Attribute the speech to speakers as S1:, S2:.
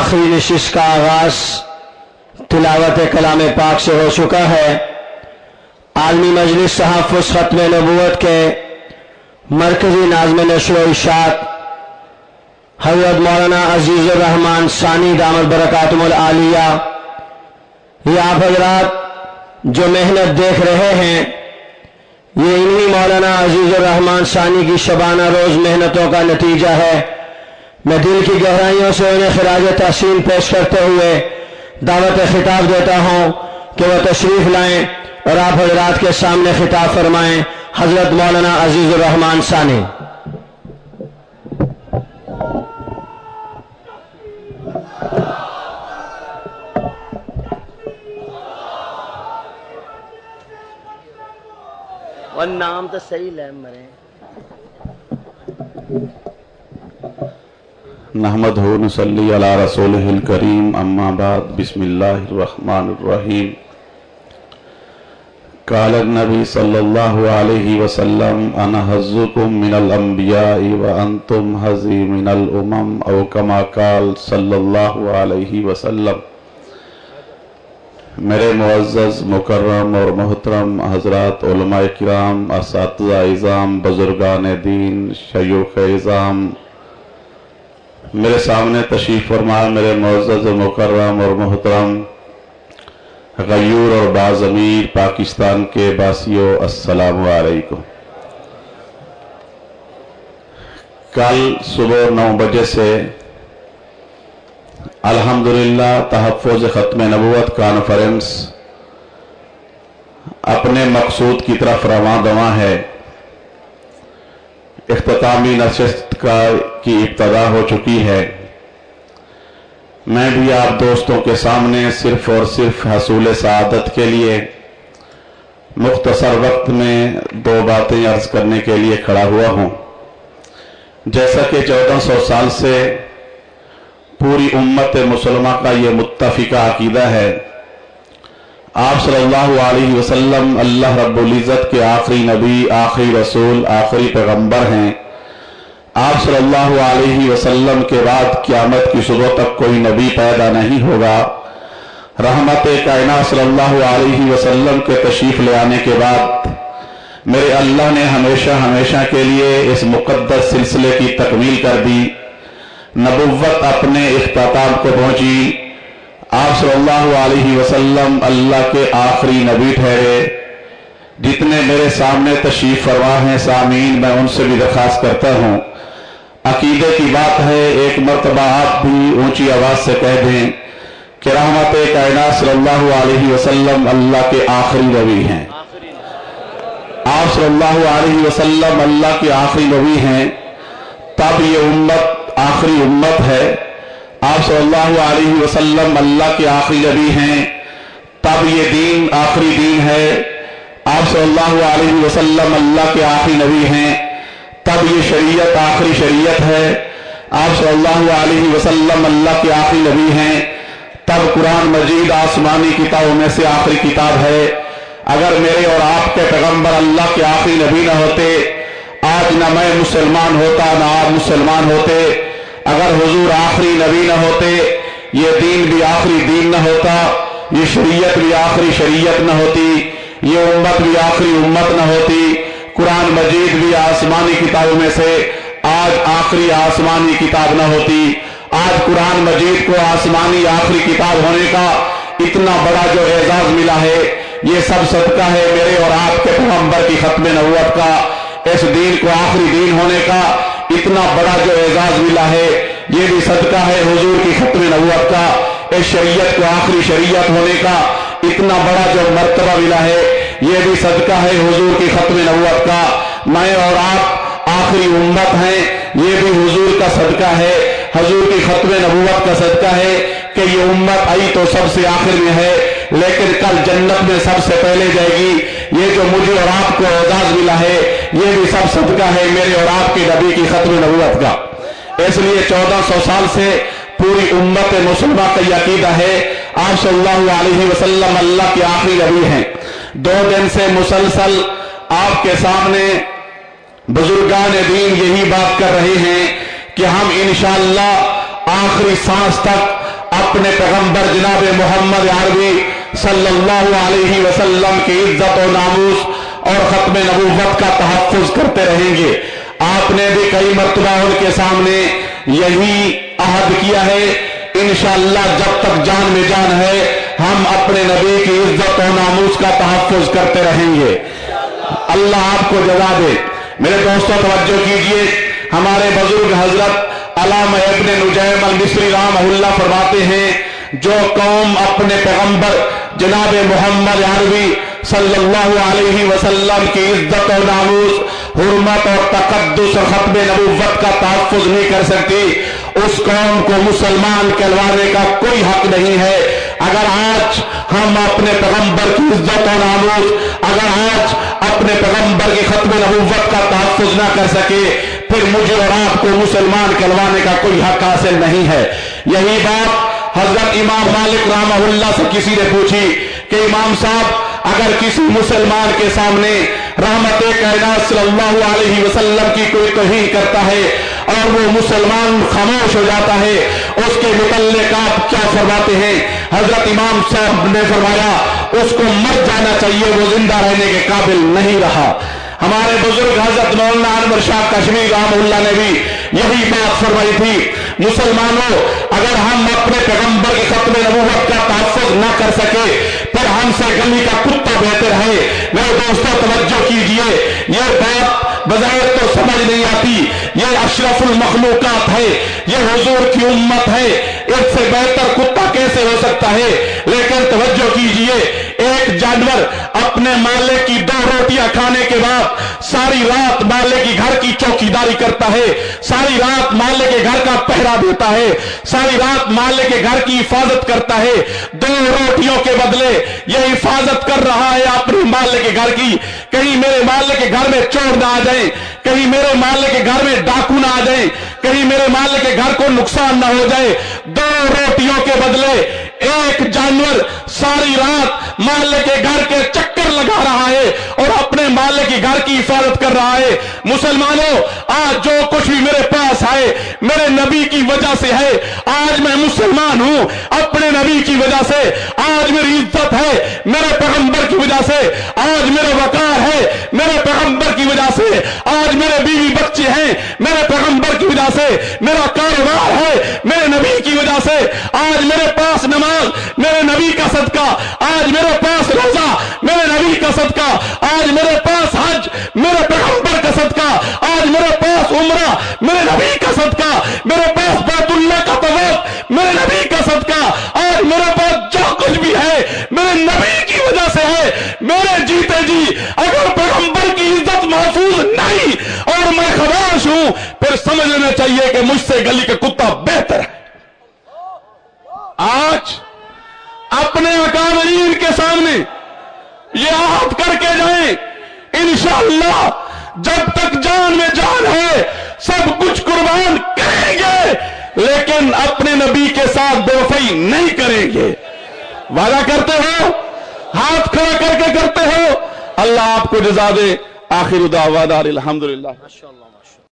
S1: آخری نشست کا آغاز تلاوت کلام پاک سے ہو چکا ہے۔ عالمی مجلس تحفظ ختم نبوت کے مرکزی ناظم نشر و اشاعت حضرت مولانا عزیز الرحمان ثانی دامت برکاتہم العالیہ، یہ آپ حضرات جو محنت دیکھ رہے ہیں، یہ انہی مولانا عزیز الرحمان ثانی کی شبانہ روز محنتوں کا نتیجہ ہے۔ میں دل کی گہرائیوں سے انہیں خراج تحسین پیش کرتے ہوئے دعوت خطاب دیتا ہوں کہ وہ تشریف لائیں اور آپ حضرات کے سامنے خطاب فرمائیں۔ حضرت مولانا عزیز الرحمان ثانی۔ اور نام تو صحیح لے مرے۔
S2: نحمدہ نصلی علی رسولہ الکریم، اما بعد، بسم اللہ الرحمن الرحیم۔ قال النبی صلی اللہ علیہ وسلم انا حظکم من الانبیاء وانتم حظی من الامم، او کما قال صلی اللہ علیہ وسلم۔ میرے معزز مکرم اور محترم حضرات علماء کرام، اساتذہ اعظام، بزرگان دین، شیوخ اعظام، میرے سامنے تشریف فرما میرے معزز مکرم اور محترم غیور اور باضمیر پاکستان کے باسیوں، السلام علیکم۔ کل صبح 9 بجے سے الحمدللہ تحفظ ختم نبوت کانفرنس اپنے مقصود کی طرف رواں دواں ہے۔ اختتامی نشست کی ابتدا ہو چکی ہے۔ میں بھی آپ دوستوں کے سامنے صرف اور صرف حصول سعادت کے لیے مختصر وقت میں 2 باتیں عرض کرنے کے لیے کھڑا ہوا ہوں۔ جیسا کہ 1400 سال سے پوری امت مسلمہ کا یہ متفقہ عقیدہ ہے، آپ صلی اللہ علیہ وسلم اللہ رب العزت کے آخری نبی، آخری رسول، آخری پیغمبر ہیں۔ آپ صلی اللہ علیہ وسلم کے بعد قیامت کی صبح تک کوئی نبی پیدا نہیں ہوگا۔ رحمت کائنات صلی اللہ علیہ وسلم کے تشریف لے آنے کے بعد میرے اللہ نے ہمیشہ ہمیشہ کے لیے اس مقدس سلسلے کی تکمیل کر دی۔ نبوت اپنے اختتام کو پہنچی۔ آپ صلی اللہ علیہ وسلم اللہ کے آخری نبی ٹھہرے۔ جتنے میرے سامنے تشریف فرما ہیں سامعین، میں ان سے بھی درخواست کرتا ہوں، عقیدے کی بات ہے، ایک مرتبہ آپ بھی اونچی آواز سے کہہ دیں کہ رحمت کائنات صلی اللہ علیہ وسلم اللہ کے آخری نبی ہیں۔ آپ صلی اللہ علیہ وسلم اللہ کے آخری نبی ہیں، تب یہ امت آخری امت ہے۔ آپ صلی اللہ علیہ وسلم اللہ کے آخری نبی ہیں، تب یہ دین آخری دین ہے۔ آپ صلی اللہ علیہ وسلم اللہ کے آخری نبی ہیں، تب یہ شریعت آخری شریعت ہے۔ آپ صلی اللہ علیہ وسلم اللہ کے آخری نبی ہیں، تب قرآن مجید آسمانی کتابوں میں سے آخری کتاب ہے۔ اگر میرے اور آپ کے پیغمبر اللہ کے آخری نبی نہ ہوتے، آج نہ میں مسلمان ہوتا نہ آپ مسلمان ہوتے۔ اگر حضور آخری نبی نہ ہوتے، یہ دین بھی آخری دین نہ ہوتا، یہ شریعت بھی آخری شریعت نہ ہوتی، یہ امت بھی آخری امت نہ ہوتی۔ قرآن مجید بھی آسمانی کتابوں میں سے آج آخری آسمانی کتاب نہ ہوتی۔ آج قرآن مجید کو آسمانی آخری کتاب ہونے کا اتنا بڑا جو اعزاز ملا ہے، یہ سب صدقہ ہے میرے اور آپ کے پیغمبر کی ختم نبوت کا۔ اس دین کو آخری دین ہونے کا اتنا بڑا جو اعزاز ملا ہے، یہ بھی صدقہ ہے حضور کی ختم نبوت کا۔ اس شریعت کو آخری شریعت ہونے کا اتنا بڑا جو مرتبہ ملا ہے، یہ بھی صدقہ ہے حضور کی ختم نبوت کا۔ میں اور آپ آخری امت ہیں، یہ بھی حضور کا صدقہ ہے، حضور کی ختم نبوت کا صدقہ ہے کہ یہ امت آئی تو سب سے آخر میں ہے، لیکن کل جنت میں سب سے پہلے جائے گی۔ یہ جو مجھے اور آپ کو اعزاز ملا ہے، یہ بھی سب صدقہ ہے میرے اور آپ کے نبی کی ختم نبوت کا۔ اس لیے 1400 سال سے پوری امت مسلمہ کا یہ عقیدہ ہے، آپ صلی اللہ علیہ وسلم اللہ کے آخری نبی ہیں۔ 2 دن سے مسلسل آپ کے سامنے بزرگان دین یہی بات کر رہے ہیں کہ ہم انشاءاللہ آخری سانس تک अपने पैगंबर जनाब मोहम्मद अरबी सल्लल्लाहु अलैहि वसल्लम की इज्जत और नामूस और खत्म नबूवत का तहफ्फुज करते रहेंगे। आपने भी कई मर्तबा उनके सामने यही अहद किया है, इंशाअल्लाह जब तक जान में जान है हम अपने नबी की इज्जत और नामूस का तहफ्फुज करते रहेंगे। अल्लाह आपको जज़ा दे। मेरे दोस्तों तवज्जो कीजिए, हमारे बुजुर्ग हजरत अल्लामा इब्न नुजैम अल-मिस्री रहमहुल्लाह फरमाते हैं, जो कौम अपने पैगंबर जनाब मोहम्मद अरबी सल्लल्लाहु अलैहि वसल्लम की इज्जत और नामूस, हुर्मत और तकद्दुस और खत्म नबूवत का तहफ्फुज नहीं कर सकती, उस कौम को मुसलमान कहलाने का कोई हक नहीं है। अगर आज हम अपने पैगंबर की इज्जत और नामूस, अगर आज अपने पैगंबर की खत्म नबूवत का तहफ्फुज ना कर सके, फिर मुझे और आपको मुसलमान कहलाने का कोई हक हासिल नहीं है। यही बात हजरत इमाम मालिक रहमहुल्लाह से किसी ने पूछी कि इमाम साहब, अगर किसी मुसलमान के सामने रहमते कायनात सल्लल्लाहु अलैहि वसल्लम की कोई तौहीन करता है और वो मुसलमान खामोश हो जाता है, उसके मुतल्लिक आप क्या फरमाते हैं? हजरत इमाम साहब ने फरमाया, उसको मर जाना चाहिए, वो जिंदा रहने के काबिल नहीं रहा। हमारे बुजुर्ग हजरत मौलाना अनवर शाह कश्मीरी रहमहुल्लाह ने भी यही बात फरमाई थी। मुसलमानों, अगर हम अपने पैगंबर की खत्म नबूवत का तहफ्फुज न कर सके, फिर हमसे गली का कुत्ता बेहतर है। मेरे दोस्तों तवज्जो कीजिए, ये बात बज़ाहिर तो समझ नहीं आती, ये अशरफुल मखलूकात है, ये हुजूर की उम्मत है, इससे बेहतर कुत्ता कैसे हो सकता है? लेकिन तवज्जो कीजिए, एक जानवर अपने मालिक की 2 रोटियां खाने के बाद सारी रात मालिक की घर की चौकीदारी करता है, सारी रात मालिक के घर का पहरा देता है, सारी रात मालिक के घर की हिफाजत करता है। 2 रोटियों के बदले यह हिफाजत कर रहा है अपने मालिक के घर की, कहीं मेरे मालिक के घर में चोर ना आ जाए, कहीं मेरे मालिक के घर में डाकू ना आ जाए, कहीं मेरे मालिक के घर को नुकसान ना हो जाए। 2 रोटियों के बदले एक जानवर सारी रात मालिक के घर के चक्कर लगा रहा है और अपने मालिक के घर की हिफाजत कर रहा है। मुसलमानों, आज जो कुछ भी मेरे पास है मेरे नबी की वजह से है। आज मैं मुसलमान हूं अपने नबी की वजह से। आज मेरी इज्जत है मेरे पैगंबर की वजह से। आज मेरा वकार है मेरे पैगंबर की वजह से। आज मेरे बीवी बच्चे हैं मेरे पैगंबर की वजह से। मेरा कारोबार है मेरे नबी की वजह से। आज मेरे पास नमाज मेरे नबी का सदका, आज मेरे पास रोजा मेरे नबी का सदका, आज मेरे पास हज मेरे पैगंबर का सदका, आज मेरे पास उम्रा मेरे नबी का सदका, मेरे पास बैतुल्लाह का तवाफ मेरे नबी का सदका। आज मेरे पास जो कुछ भी है मेरे नबी की वजह से है। मेरे जीते जी अगर पैगंबर की इज्जत महफूज नहीं और मैं खमोश हूं, फिर समझ लेना चाहिए कि मुझसे गली का कुत्ता बेहतर है। आज अपने अकाबरीन के सामने ये आहद करके जाएं, इंशाअल्लाह जब तक जान में जान है सब कुछ कुर्बान करेंगे, लेकिन अपने नबी के साथ बेवफाई नहीं करेंगे। वादा करते हो? हाथ खड़ा करके करते हो? अल्लाह आपको जज़ा दे। आखिर दावाना अल्हम्दुलिल्लाह।